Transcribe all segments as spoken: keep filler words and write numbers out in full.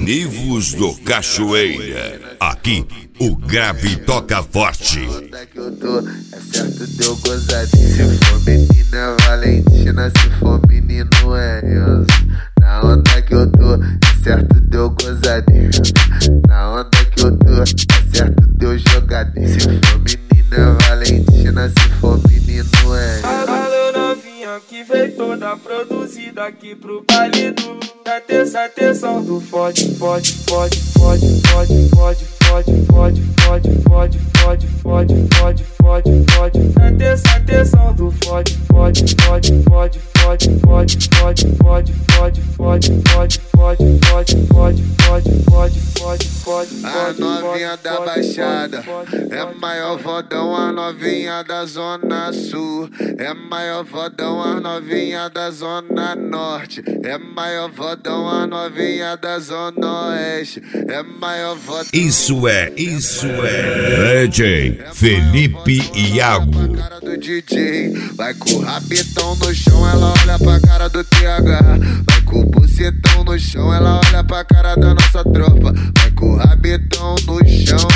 Univos do Cachoeira. Aqui o grave toca forte. Onde que eu tô, é certo deu gozadinho. Se for menina é Valentina, se for menino é Enzo. Na onda que eu tô, é certo deu gozadinho. Na onda que eu tô, é certo deu jogadinho. Se for menina é Valentina, se for menino é Enzo. Alô novinha que veio toda produzida aqui pro baile do da terça atenção do fode, fode, fode, fode, fode, fode, fode, fode, fode, fode, fode, fode, fode, fode, fode, da terça atenção do fode, fode, fode, fode, fode, fode, fode, fode, fode, fode, fode, fode, fode, fode, fode, fode, fode, fode. A novinha da Baixada é maior vodão, a novinha da Zona Sul é maior vodão, a novinha da Zona Norte é maior vodão, a novinha da Zona Oeste é maior vodão. Isso é, isso é D J Felipe Iago. Cara do D J, vai com o rabetão no chão, ela olha pra cara do T H. Vai com o bucetão no chão, ela olha pra cara da nossa tropa. Vai com o rabetão no chão,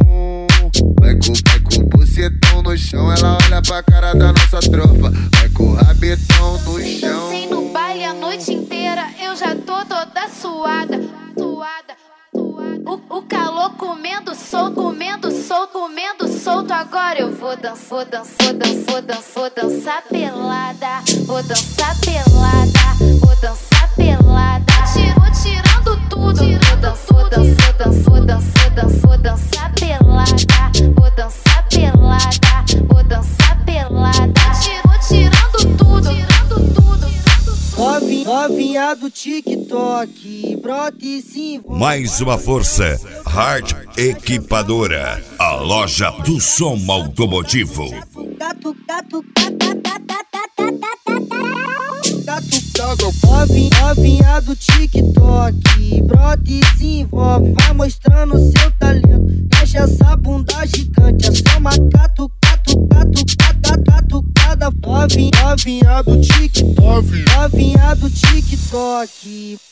vai com, vai com o bucetão no chão, ela olha pra cara da nossa tropa. Vai com o rabetão no chão. Dancei no baile a noite inteira, eu já tô toda suada, suada, suada. O, o calor comendo solto, comendo solto, comendo solto. Agora eu vou dançar, vou dançar, vou dançar, vou dançar, vou dançar pelada, vou dançar pelada, vou dançar pelada. Vou tirando tudo, vou dançar, vou dançar, vou dançar, vou dançar, vou dançar pelada, vou dançar pelada, vou dançar pelada. Vou tirando tudo, tirando tudo. Novinha, novinha do TikTok, brota e se envolve. Mais uma força, Hard Equipadora, a loja do som automotivo. Gato, gato, gato, gato, novinha, novinha do TikTok, brota e se envolve. Vai mostrando seu talento, enche essa bunda gigante. É só uma gato, gato, gato, gato, gato, cada novinha, novinha do TikTok, novinha do TikTok.